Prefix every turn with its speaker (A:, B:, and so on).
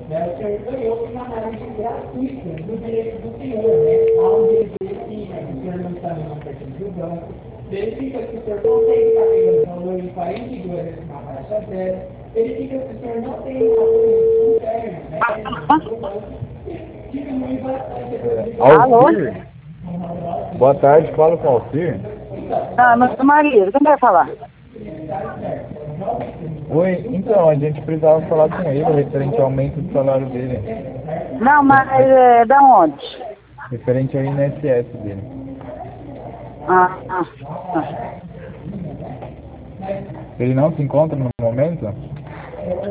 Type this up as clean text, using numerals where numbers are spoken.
A: né? O senhor ganhou uma análise gratuita do direito do senhor, né? Onde ele verifica que o senhor não está no perfil do banco, verifica que o senhor não tem que estar pegando valor em 42 na taxa zero, verifica que o senhor não tem apoio interno, né? No banco, e diminui bastante.
B: Alô?
C: Boa tarde, falo com o Alcir.
B: Ah, mas Maria, quem vai falar?
C: Oi, então, a gente precisava falar com ele referente ao aumento do salário dele,
B: Não, mas é da onde?
C: referente ao INSS dele.
B: Ah, ah, ah.
C: Ele não se encontra no momento?